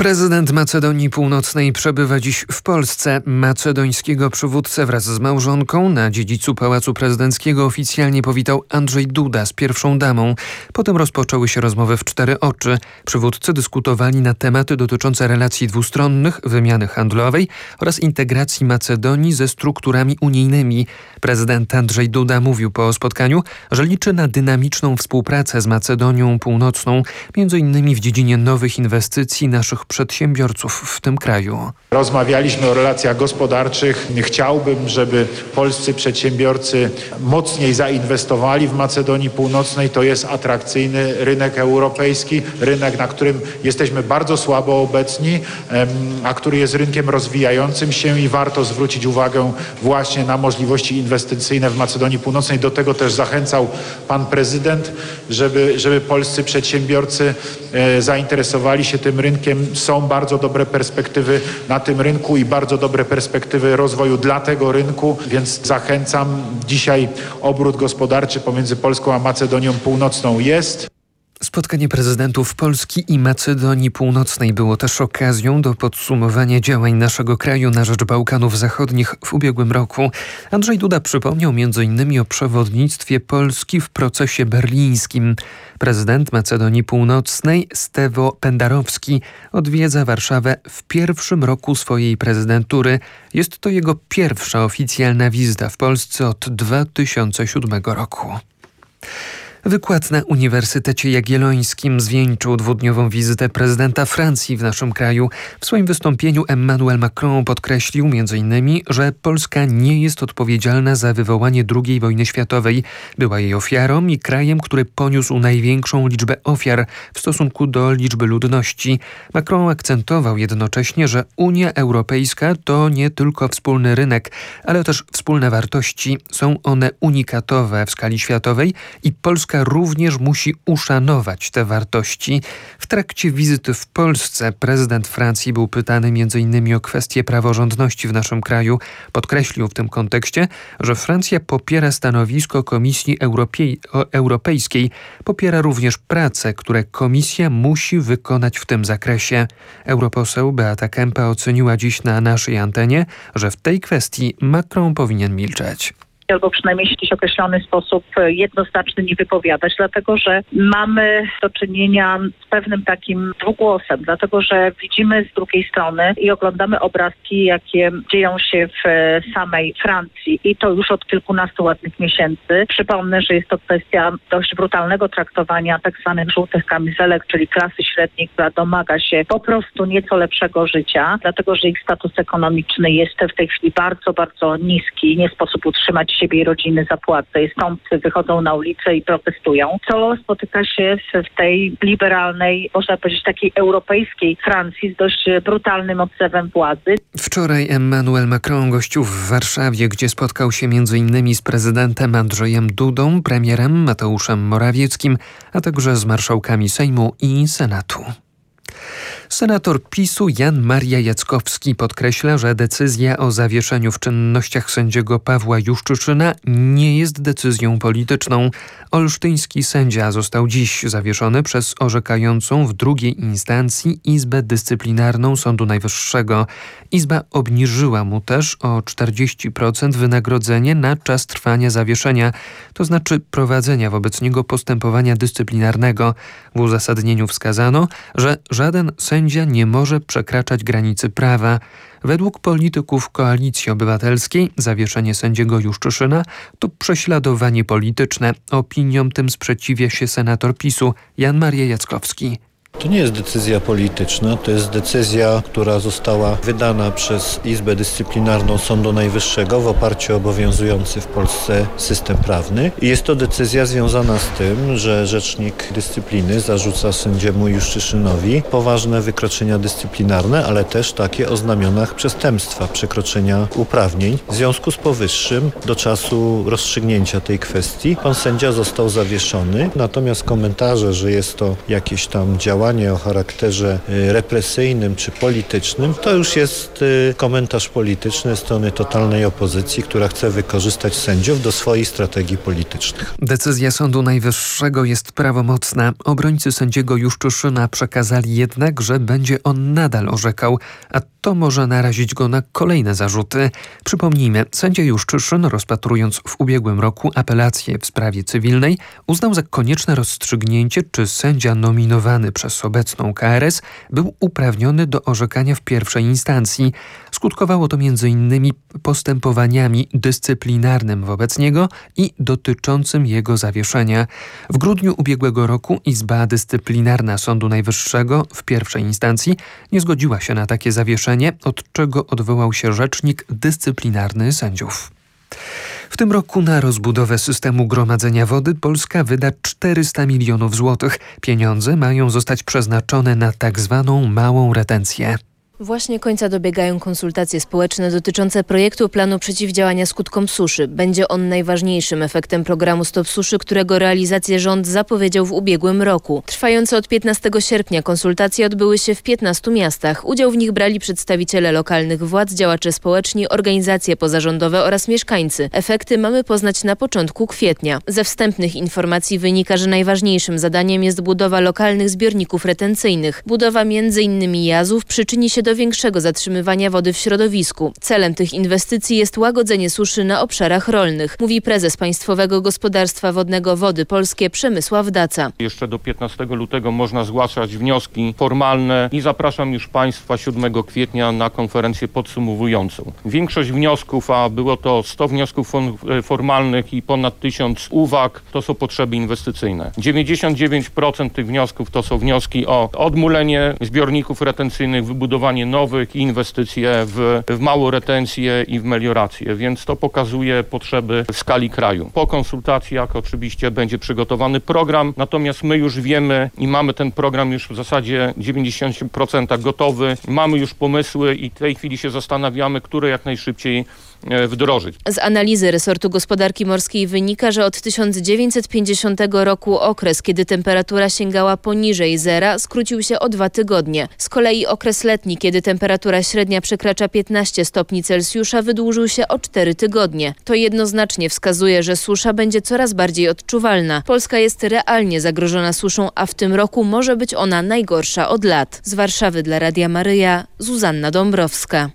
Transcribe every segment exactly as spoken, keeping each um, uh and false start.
Prezydent Macedonii Północnej przebywa dziś w Polsce. Macedońskiego przywódcę wraz z małżonką na dziedzicu Pałacu Prezydenckiego oficjalnie powitał Andrzej Duda z pierwszą damą. Potem rozpoczęły się rozmowy w cztery oczy. Przywódcy dyskutowali na tematy dotyczące relacji dwustronnych, wymiany handlowej oraz integracji Macedonii ze strukturami unijnymi. Prezydent Andrzej Duda mówił po spotkaniu, że liczy na dynamiczną współpracę z Macedonią Północną, między innymi w dziedzinie nowych inwestycji naszych przedsiębiorców w tym kraju. Rozmawialiśmy o relacjach gospodarczych. Chciałbym, żeby polscy przedsiębiorcy mocniej zainwestowali w Macedonii Północnej. To jest atrakcyjny rynek europejski, rynek, na którym jesteśmy bardzo słabo obecni, a który jest rynkiem rozwijającym się i warto zwrócić uwagę właśnie na możliwości inwestycyjne w Macedonii Północnej. Do tego też zachęcał pan prezydent, żeby, żeby polscy przedsiębiorcy zainteresowali się tym rynkiem. Są bardzo dobre perspektywy na tym rynku i bardzo dobre perspektywy rozwoju dla tego rynku, więc zachęcam. Dzisiaj obrót gospodarczy pomiędzy Polską a Macedonią Północną jest. Spotkanie prezydentów Polski i Macedonii Północnej było też okazją do podsumowania działań naszego kraju na rzecz Bałkanów Zachodnich w ubiegłym roku. Andrzej Duda przypomniał między innymi o przewodnictwie Polski w procesie berlińskim. Prezydent Macedonii Północnej Stevo Pendarowski odwiedza Warszawę w pierwszym roku swojej prezydentury. Jest to jego pierwsza oficjalna wizyta w Polsce od dwa tysiące siódmego roku. Wykład na Uniwersytecie Jagiellońskim zwieńczył dwudniową wizytę prezydenta Francji w naszym kraju. W swoim wystąpieniu Emmanuel Macron podkreślił między innymi, że Polska nie jest odpowiedzialna za wywołanie drugiej wojny światowej. Była jej ofiarą i krajem, który poniósł największą liczbę ofiar w stosunku do liczby ludności. Macron akcentował jednocześnie, że Unia Europejska to nie tylko wspólny rynek, ale też wspólne wartości. Są one unikatowe w skali światowej i Polska również musi uszanować te wartości. W trakcie wizyty w Polsce prezydent Francji był pytany między innymi o kwestię praworządności w naszym kraju. Podkreślił w tym kontekście, że Francja popiera stanowisko Komisji Europej- Europejskiej, popiera również prace, które Komisja musi wykonać w tym zakresie. Europoseł Beata Kempa oceniła dziś na naszej antenie, że w tej kwestii Macron powinien milczeć. Albo przynajmniej się w jakiś określony sposób jednoznaczny nie wypowiadać, dlatego że mamy do czynienia z pewnym takim dwugłosem, dlatego że widzimy z drugiej strony i oglądamy obrazki, jakie dzieją się w samej Francji i to już od kilkunastu ładnych miesięcy. Przypomnę, że jest to kwestia dość brutalnego traktowania tak zwanych żółtych kamizelek, czyli klasy średniej, która domaga się po prostu nieco lepszego życia, dlatego że ich status ekonomiczny jest w tej chwili bardzo, bardzo niski, nie sposób utrzymać siebie i rodziny za płacę. Stąd wychodzą na ulicę i protestują. Co spotyka się w tej liberalnej, można powiedzieć takiej europejskiej Francji z dość brutalnym odzewem władzy. Wczoraj Emmanuel Macron gościł w Warszawie, gdzie spotkał się między innymi z prezydentem Andrzejem Dudą, premierem Mateuszem Morawieckim, a także z marszałkami Sejmu i Senatu. Senator PiSu Jan Maria Jackowski podkreśla, że decyzja o zawieszeniu w czynnościach sędziego Pawła Juszczyszyna nie jest decyzją polityczną. Olsztyński sędzia został dziś zawieszony przez orzekającą w drugiej instancji Izbę Dyscyplinarną Sądu Najwyższego. Izba obniżyła mu też o czterdzieści procent wynagrodzenie na czas trwania zawieszenia, to znaczy prowadzenia wobec niego postępowania dyscyplinarnego. W uzasadnieniu wskazano, że żaden sędzia nie może przekraczać granicy prawa. Według polityków Koalicji Obywatelskiej zawieszenie sędziego Juszczyszyna to prześladowanie polityczne. Opiniom tym sprzeciwia się senator PiSu Jan Maria Jackowski. To nie jest decyzja polityczna, to jest decyzja, która została wydana przez Izbę Dyscyplinarną Sądu Najwyższego w oparciu o obowiązujący w Polsce system prawny. I jest to decyzja związana z tym, że Rzecznik Dyscypliny zarzuca sędziemu Juszczyszynowi poważne wykroczenia dyscyplinarne, ale też takie o znamionach przestępstwa, przekroczenia uprawnień. W związku z powyższym do czasu rozstrzygnięcia tej kwestii pan sędzia został zawieszony, natomiast komentarze, że jest to jakieś tam działanie działanie o charakterze represyjnym czy politycznym, to już jest komentarz polityczny strony totalnej opozycji, która chce wykorzystać sędziów do swoich strategii politycznych. Decyzja Sądu Najwyższego jest prawomocna. Obrońcy sędziego Juszczyszyna przekazali jednak, że będzie on nadal orzekał, a to może narazić go na kolejne zarzuty. Przypomnijmy, sędzia Juszczyszyn, rozpatrując w ubiegłym roku apelację w sprawie cywilnej, uznał za konieczne rozstrzygnięcie, czy sędzia nominowany przez obecną K R S był uprawniony do orzekania w pierwszej instancji. Skutkowało to między innymi postępowaniami dyscyplinarnym wobec niego i dotyczącym jego zawieszenia. W grudniu ubiegłego roku Izba Dyscyplinarna Sądu Najwyższego w pierwszej instancji nie zgodziła się na takie zawieszenie, od czego odwołał się rzecznik dyscyplinarny sędziów. W tym roku na rozbudowę systemu gromadzenia wody Polska wyda czterysta milionów złotych. Pieniądze mają zostać przeznaczone na tak zwaną małą retencję. Właśnie końca dobiegają konsultacje społeczne dotyczące projektu planu przeciwdziałania skutkom suszy. Będzie on najważniejszym efektem programu Stop Suszy, którego realizację rząd zapowiedział w ubiegłym roku. Trwające od piętnastego sierpnia konsultacje odbyły się w piętnastu miastach. Udział w nich brali przedstawiciele lokalnych władz, działacze społeczni, organizacje pozarządowe oraz mieszkańcy. Efekty mamy poznać na początku kwietnia. Ze wstępnych informacji wynika, że najważniejszym zadaniem jest budowa lokalnych zbiorników retencyjnych. Budowa między innymi jazów przyczyni się do większego zatrzymywania wody w środowisku. Celem tych inwestycji jest łagodzenie suszy na obszarach rolnych, mówi prezes Państwowego Gospodarstwa Wodnego Wody Polskie Przemysław Daca. Jeszcze do piętnastego lutego można zgłaszać wnioski formalne i zapraszam już Państwa siódmego kwietnia na konferencję podsumowującą. Większość wniosków, a było to sto wniosków formalnych i ponad tysiąc uwag, to są potrzeby inwestycyjne. dziewięćdziesiąt dziewięć procent tych wniosków to są wnioski o odmulenie zbiorników retencyjnych, wybudowanie nowych i inwestycje w, w małą retencję i w meliorację, więc to pokazuje potrzeby w skali kraju. Po konsultacjach oczywiście będzie przygotowany program, natomiast my już wiemy i mamy ten program już w zasadzie dziewięćdziesiąt procent gotowy, mamy już pomysły i w tej chwili się zastanawiamy, które jak najszybciej wdrożyć. Z analizy resortu gospodarki morskiej wynika, że od tysiąc dziewięćset pięćdziesiątego roku okres, kiedy temperatura sięgała poniżej zera, skrócił się o dwa tygodnie. Z kolei okres letni, kiedy temperatura średnia przekracza piętnaście stopni Celsjusza, wydłużył się o cztery tygodnie. To jednoznacznie wskazuje, że susza będzie coraz bardziej odczuwalna. Polska jest realnie zagrożona suszą, a w tym roku może być ona najgorsza od lat. Z Warszawy dla Radia Maryja, Zuzanna Dąbrowska.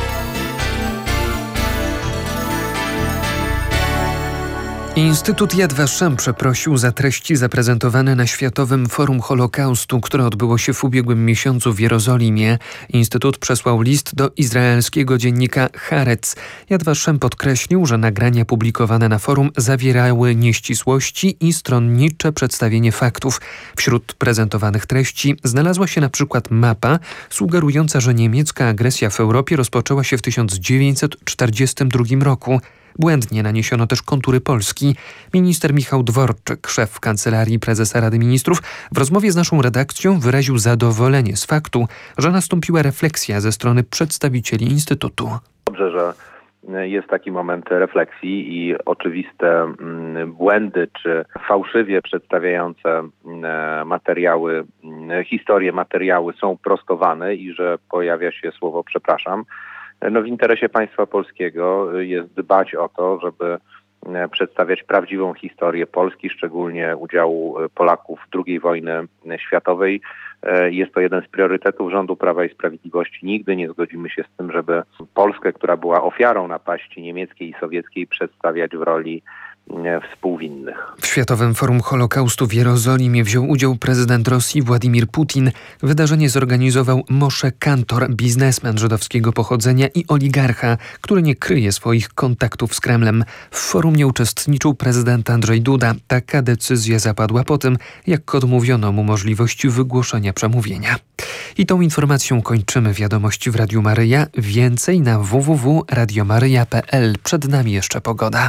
Instytut Yad Vashem przeprosił za treści zaprezentowane na Światowym Forum Holokaustu, które odbyło się w ubiegłym miesiącu w Jerozolimie. Instytut przesłał list do izraelskiego dziennika Haaretz. Yad Vashem podkreślił, że nagrania publikowane na forum zawierały nieścisłości i stronnicze przedstawienie faktów. Wśród prezentowanych treści znalazła się na przykład mapa sugerująca, że niemiecka agresja w Europie rozpoczęła się w tysiąc dziewięćset czterdziestym drugim roku. Błędnie naniesiono też kontury Polski. Minister Michał Dworczyk, szef Kancelarii Prezesa Rady Ministrów, w rozmowie z naszą redakcją wyraził zadowolenie z faktu, że nastąpiła refleksja ze strony przedstawicieli Instytutu. Dobrze, że jest taki moment refleksji i oczywiste błędy czy fałszywie przedstawiające materiały, historie materiały są prostowane i że pojawia się słowo przepraszam. No w interesie państwa polskiego jest dbać o to, żeby przedstawiać prawdziwą historię Polski, szczególnie udziału Polaków w drugiej wojnie światowej. Jest to jeden z priorytetów rządu Prawa i Sprawiedliwości. Nigdy nie zgodzimy się z tym, żeby Polskę, która była ofiarą napaści niemieckiej i sowieckiej, przedstawiać w roli współwinnych. W Światowym Forum Holokaustu w Jerozolimie wziął udział prezydent Rosji Władimir Putin. Wydarzenie zorganizował Moshe Kantor, biznesmen żydowskiego pochodzenia i oligarcha, który nie kryje swoich kontaktów z Kremlem. W forum nie uczestniczył prezydent Andrzej Duda. Taka decyzja zapadła po tym, jak odmówiono mu możliwości wygłoszenia przemówienia. I tą informacją kończymy wiadomości w Radiu Maryja. Więcej na w w w kropka radio maryja kropka p l. Przed nami jeszcze pogoda.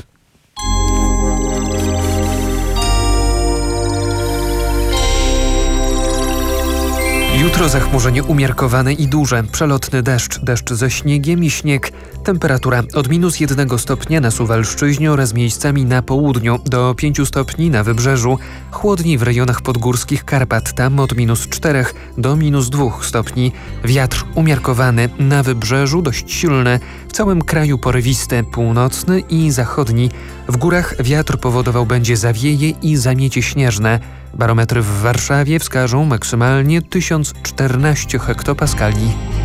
Jutro zachmurzenie umiarkowane i duże, przelotny deszcz, deszcz ze śniegiem i śnieg. Temperatura od minus jednego stopnia na Suwalszczyźnie oraz miejscami na południu do pięciu stopni na wybrzeżu. Chłodniej w rejonach podgórskich Karpat, tam od minus czterech do minus dwóch stopni. Wiatr umiarkowany, na wybrzeżu dość silny, w całym kraju porywisty, północny i zachodni. W górach wiatr powodował będzie zawieje i zamiecie śnieżne. Barometry w Warszawie wskażą maksymalnie tysiąc czternaście hektopaskali.